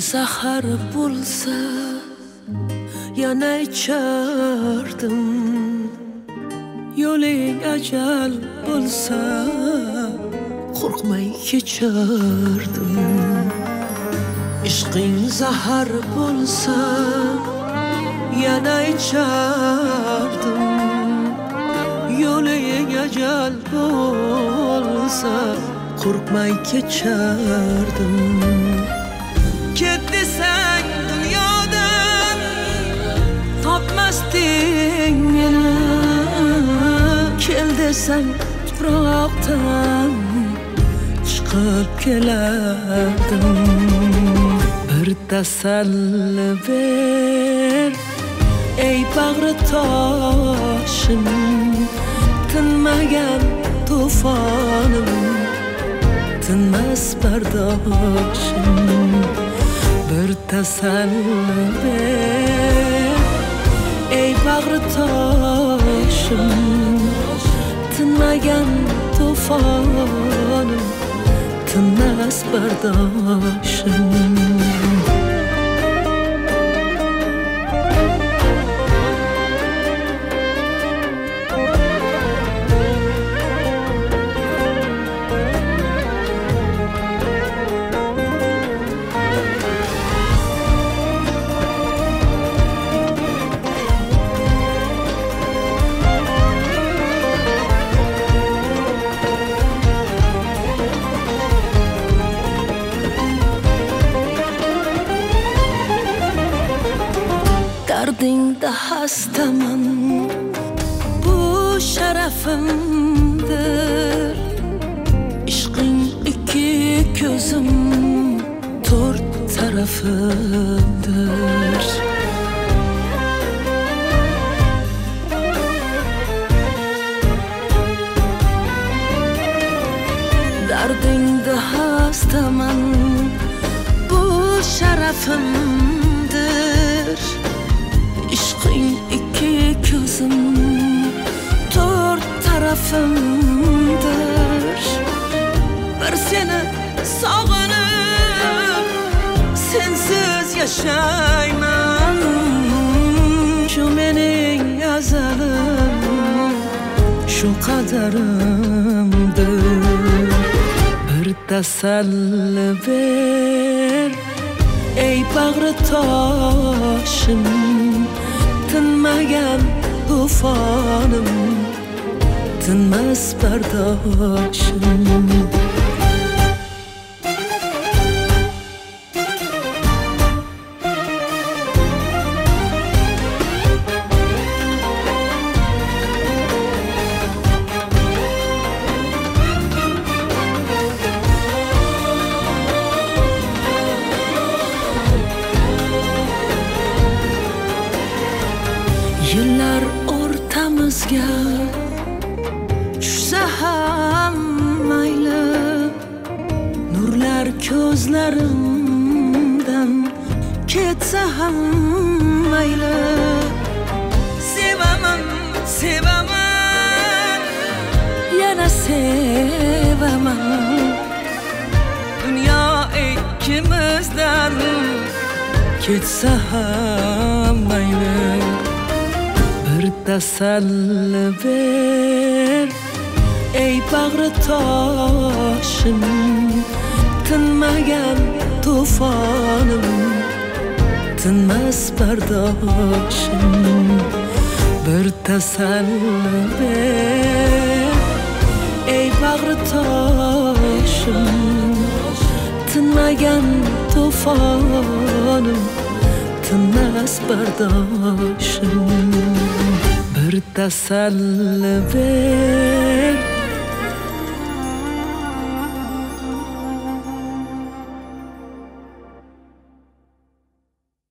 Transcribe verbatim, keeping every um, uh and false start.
zahar bo'lsa yana ichardim, yo'ling ajal bo'lsa qo'rqmay kechardim. Ishqing zahar bo'lsa yana ichardim, yo'ling ajal bo'lsa qo'rqmay kechardim. Ket desang dunyodan topmasding meni, kel desang tuproqdan chiqib kelardim. Bir tasalli ber ey bag'ri toshim, tinmagan to'fonim, tinmas bardoshim. Bir tasalli ber ey bag'ri toshim, tinmagan to'fonim, tinmas bardoshim. Dardingda hastaman, bu sharafimdir. Ishqing ikki ko'zim, to'rt tarafimdir. Dardingda hastaman, bu sharafimdir. Ishqing ikki ko'zim, to'rt tarafimdir. Bir seni sog'inib, sensiz yashayman. Shu mening azalim, shu qadarimdir. Bir tasalli ber ey bag'ri toshim, tinmagan to'fonim, tinmas bardoshim. Yillar o'rtamizga tushsa ham mayli, nurlar ko'zlarimdan ketsa ham mayli. Sevaman, sevaman, yana sevaman. Dunyo ikkimizdan ketsa ham mayli. Bir tasalli ber ey bag'ri toshim, tinmagan to'fonim, tinmas bardoshim. Bir tasalli ber ey bag'ri toshim, tinmagan to'fonim, tinmas bardoshim. Bir tasalli ber